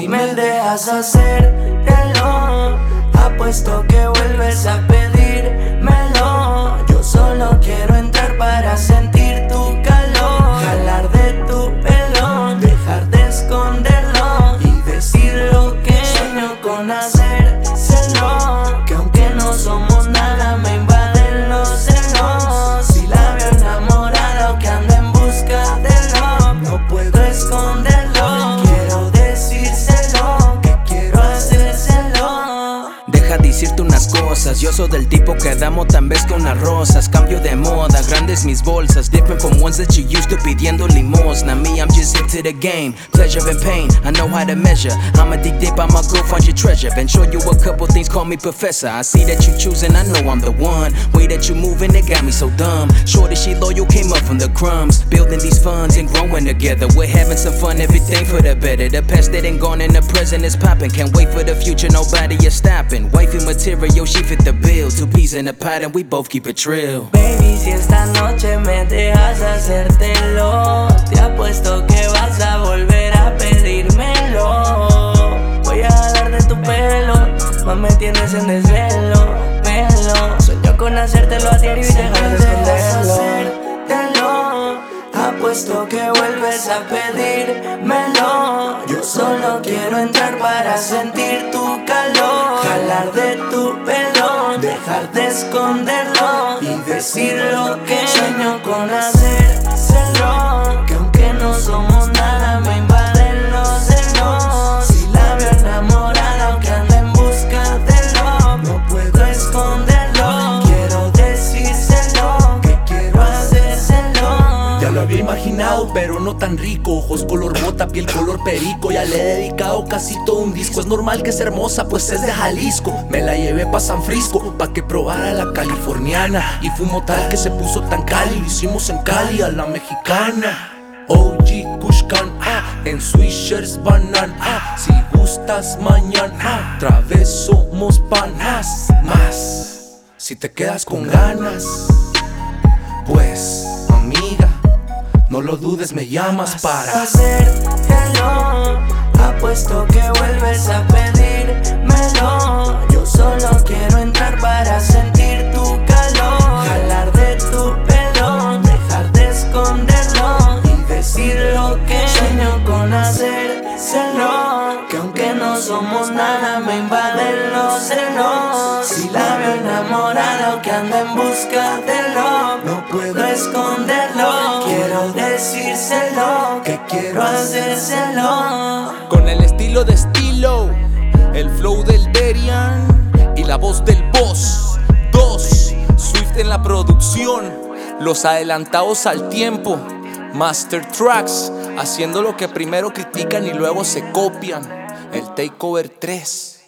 me dejas hacértelo. Apuesto que vuelves a pedírmelo. Yo solo quiero entrar para sentir tu calor, jalar de tu pelo, dejar de esconderlo y decir lo que sueño con hacérselo. Que aunque no somos nada me invaden los celos. Si la veo enamorada o que anda en busca de love, no puedo esconderlo. Quiero decírselo, que quiero hacérselo. Deja decirte unas cosas, yo soy del tipo que damos tan vez con las rosas. Cambio de moda, grandes mis bolsas, different from ones that you used to pidiendo limosna. Me, I'm just hip to the game, pleasure and pain, I know how to measure. I'm addicted, I'ma go find your treasure. Been show you a couple things, call me professor. I see that you choosing, I know I'm the one. Way that you moving, it got me so dumb. Shorty, she loyal, came up from the crumbs. Building these funds and growing together. We're having some fun, everything for the better. The past that ain't gone and the present is popping. Can't wait for the future, nobody is stopping. Wifey material, she fit the bill. Two peas in a pot and we both keep it trill. Baby, si esta noche me dejas hacértelo, te apuesto que vas a volver a pedírmelo. Voy a jalar de tu pelo, más me tienes en desvelo, velo. Sueño con hacértelo a diario y dejar de esconderlo. Apuesto que vuelves a pedírmelo. Yo solo quiero entrar para sentir tu calor, jalar de tu pelo, dejar de esconderlo y decir lo que sueño con hacérselo. Que aunque no somos nada me invaden los celos. Si la veo enamorada o que anda en busca de love, no puedo esconderlo. Quiero decírselo, que quiero hacérselo. Ya lo había imaginado, pero no tan rico. Ojos color bota, piel color perico. Ya le he dedicado casi todo un disco. Es normal que sea hermosa, pues es de Jalisco. Me la llevé pa' San Frisco, pa' que probara la californiana. Y fumo tal que se puso tan cali. Lo hicimos en Cali, a la mexicana. OG Kushkan, en Swishers Banana. Si gustas mañana, otra vez somos panas. Más, si te quedas con ganas, pues amiga, no lo dudes, me llamas para hacértelo. Apuesto que vuelves a pedírmelo. Yo solo quiero entrar para sentir tu calor, jalar de tu pelo, dejar de esconderlo y decir lo que sueño con hacérselo. Que aunque no somos nada me invaden los celos. Si la veo enamorada o que anda en busca de love, no puedo esconderlo. Quiero decírselo, que quiero hacérselo. con el estilo de estilo, el flow del Derian y la voz del boss. 2, Swift en la producción, los adelantados al tiempo. Master Tracks, haciendo lo que primero critican y luego se copian. El Takeover 3.